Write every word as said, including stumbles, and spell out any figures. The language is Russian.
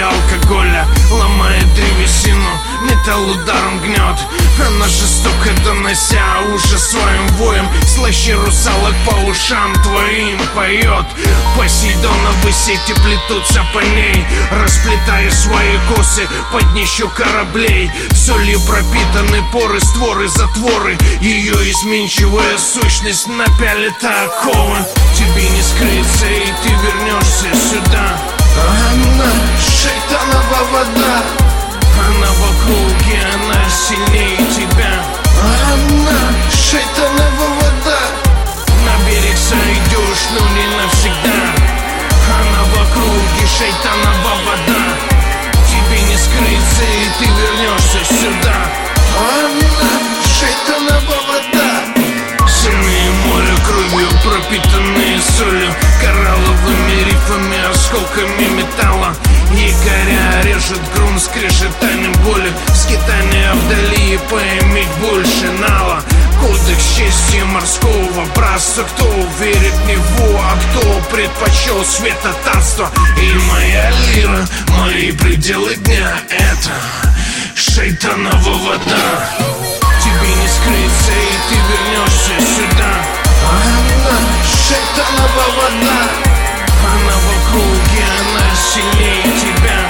алкоголя ломает древесину, металл ударом гнет. Она жестоко донося уши своим воем, слаще русалок по ушам твоим поет. Посейдоновы сети плетутся по ней, расплетая свои косы под днищу кораблей. Солью пропитаны поры, створы, затворы, ее изменчивая сущность напялит оковы. Тебе не скрыться, и ты вернешься сюда. Она шайтанова вода, она в округе, она сильнее тебя. Она шайтанова вода, на берег сойдешь, но не навсегда. Она в округе, шайтанова вода, тебе не скрыться, и ты вернешься сюда. Она шайтанова вода. Сильные моря кровью, пропитанные солью, коралловыми рифами, осколками металла. Якоря режет грунт скрежетанием боли, скитания вдали и поиметь больше нала. Кодекс чести морского братства, кто верит в него, а кто предпочел святотатство. И моя лира, мои пределы дня — это шайтанова вода. Тебе не скрыться, и ты вернешься сюда. Она шайтанова вода, она в округе, она сильнее тебя.